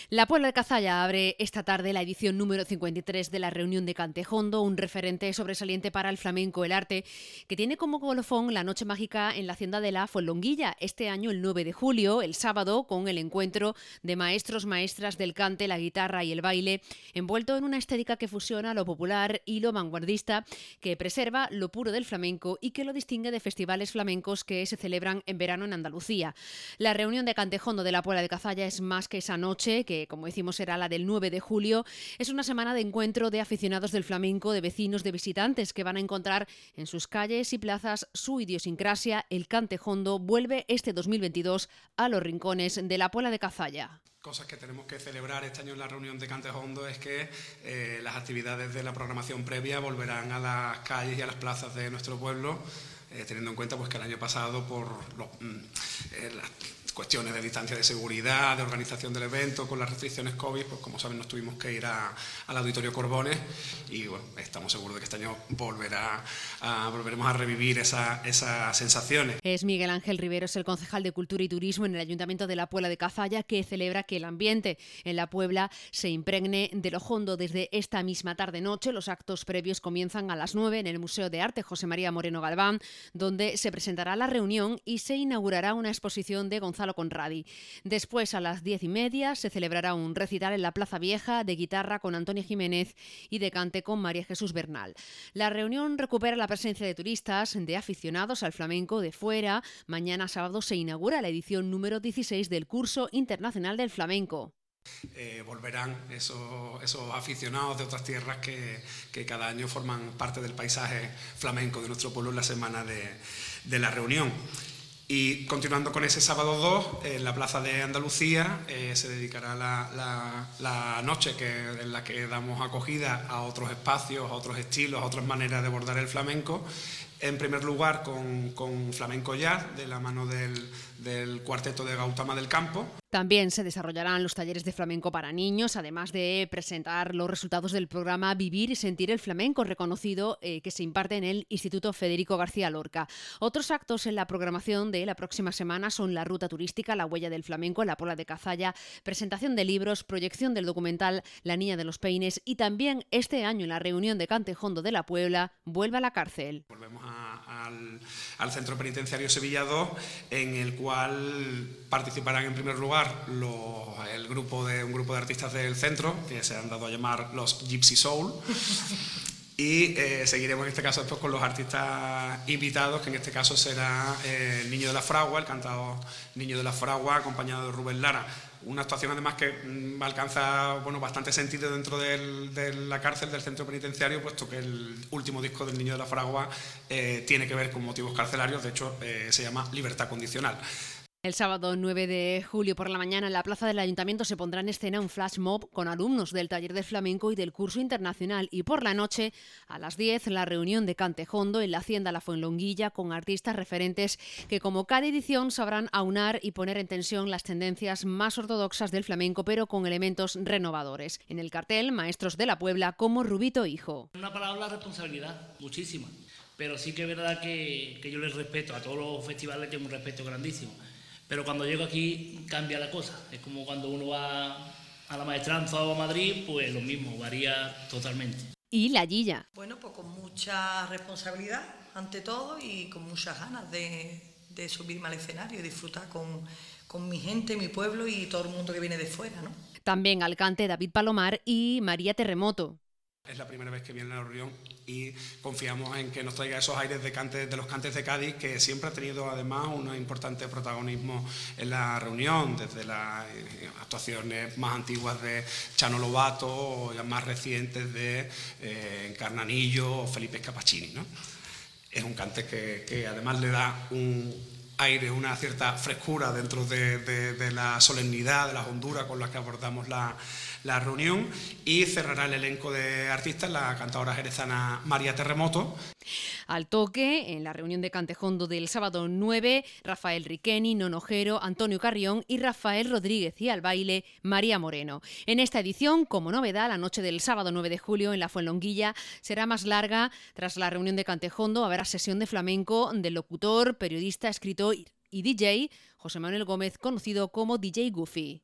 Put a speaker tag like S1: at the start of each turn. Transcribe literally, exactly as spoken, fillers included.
S1: La Puebla de Cazalla abre esta tarde la edición número cincuenta y tres de la reunión de Cantejondo, un referente sobresaliente para el flamenco, el arte, que tiene como colofón la noche mágica en la hacienda de la Fuenlonguilla, este año el nueve de julio, el sábado, con el encuentro de maestros, maestras del cante, la guitarra y el baile, envuelto en una estética que fusiona lo popular y lo vanguardista, que preserva lo puro del flamenco y que lo distingue de festivales flamencos que se celebran en verano en Andalucía. La reunión de Cantejondo de la Puebla de Cazalla es más que esa noche, que como decimos será la del nueve de julio, es una semana de encuentro de aficionados del flamenco, de vecinos, de visitantes que van a encontrar en sus calles y plazas su idiosincrasia. El Cantejondo vuelve este dos mil veintidós a los rincones de la Puebla de Cazalla.
S2: Cosas que tenemos que celebrar este año en la reunión de Cantejondo es que eh, las actividades de la programación previa volverán a las calles y a las plazas de nuestro pueblo, eh, teniendo en cuenta pues, que el año pasado por los, eh, las cuestiones de distancia de seguridad, de organización del evento, con las restricciones COVID, pues como saben nos tuvimos que ir a, al Auditorio Corbones y bueno, estamos seguros de que este año volverá a, volveremos a revivir esa, esas sensaciones.
S1: Es Miguel Ángel Riveros, el concejal de Cultura y Turismo en el Ayuntamiento de la Puebla de Cazalla, que celebra que el ambiente en la Puebla se impregne de lo hondo desde esta misma tarde-noche. Los actos previos comienzan a las nueve en el Museo de Arte José María Moreno Galván, donde se presentará la reunión y se inaugurará una exposición de Gonzalo Conradi. Después, a las diez y media, se celebrará un recital en la Plaza Vieja de guitarra con Antonio Jiménez y de cante con María Jesús Bernal. La reunión recupera la presencia de turistas, de aficionados al flamenco de fuera. Mañana sábado se inaugura la edición número dieciséis del Curso Internacional del Flamenco.
S2: Eh, volverán esos, esos aficionados de otras tierras que, que cada año forman parte del paisaje flamenco de nuestro pueblo en la semana de, de la reunión. Y continuando con ese sábado dos, en la Plaza de Andalucía eh, se dedicará la, la, la noche que, en la que damos acogida a otros espacios, a otros estilos, a otras maneras de abordar el flamenco. En primer lugar con, con Flamenco Jazz, de la mano del, del cuarteto de Gautama del Campo.
S1: También se desarrollarán los talleres de flamenco para niños, además de presentar los resultados del programa Vivir y Sentir el Flamenco, reconocido eh, que se imparte en el Instituto Federico García Lorca. Otros actos en la programación de la próxima semana son la ruta turística La Huella del Flamenco en la Puebla de Cazalla, presentación de libros, proyección del documental La Niña de los Peines y también este año en la reunión de Cantejondo de la Puebla vuelve a la cárcel.
S2: Volvemos a, al, al Centro Penitenciario Sevilla dos, en el cual participarán en primer lugar Los, el grupo de, un grupo de artistas del centro, que se han dado a llamar los Gypsy Soul, y eh, seguiremos en este caso después con los artistas invitados, que en este caso será eh, el Niño de la Fragua, el cantado Niño de la Fragua, acompañado de Rubén Lara. Una actuación además que mmm, alcanza bueno, bastante sentido dentro del, de la cárcel, del centro penitenciario, puesto que el último disco del Niño de la Fragua eh, tiene que ver con motivos carcelarios, de hecho eh, se llama Libertad Condicional.
S1: El sábado nueve de julio por la mañana en la plaza del Ayuntamiento se pondrá en escena un flash mob con alumnos del taller de flamenco y del curso internacional, y por la noche a las diez la reunión de Cantejondo en la hacienda La Fuenlonguilla con artistas referentes que como cada edición sabrán aunar y poner en tensión las tendencias más ortodoxas del flamenco pero con elementos renovadores. En el cartel, maestros de la Puebla como Rubito Hijo.
S3: Una palabra responsabilidad, muchísima, pero sí que es verdad que, que yo les respeto, a todos los festivales tengo un respeto grandísimo. Pero cuando llego aquí cambia la cosa. Es como cuando uno va a la Maestranza o a Madrid, pues lo mismo, varía totalmente.
S1: Y la Guilla.
S4: Bueno, pues con mucha responsabilidad ante todo y con muchas ganas de, de subirme al escenario y disfrutar con, con mi gente, mi pueblo y todo el mundo que viene de fuera, ¿no?
S1: También al cante David Palomar y María Terremoto.
S2: Es la primera vez que viene a la reunión y confiamos en que nos traiga esos aires de, cante, de los cantes de Cádiz, que siempre ha tenido además un importante protagonismo en la reunión, desde las actuaciones más antiguas de Chano Lobato o las más recientes de eh, Encarnanillo o Felipe Scapacini, ¿no? Es un cante que, que además le da un aire, una cierta frescura dentro de, de, de la solemnidad, de las honduras con las que abordamos la, la reunión, y cerrará el elenco de artistas la cantadora jerezana María Terremoto.
S1: Al toque, en la reunión de Cantejondo del sábado nueve, Rafael Riqueni, Nonojero, Antonio Carrión y Rafael Rodríguez, y al baile María Moreno. En esta edición, como novedad, la noche del sábado nueve de julio en la Fuenlonguilla será más larga. Tras la reunión de Cantejondo habrá sesión de flamenco del locutor, periodista, escritor y D J José Manuel Gómez, conocido como D J Goofy.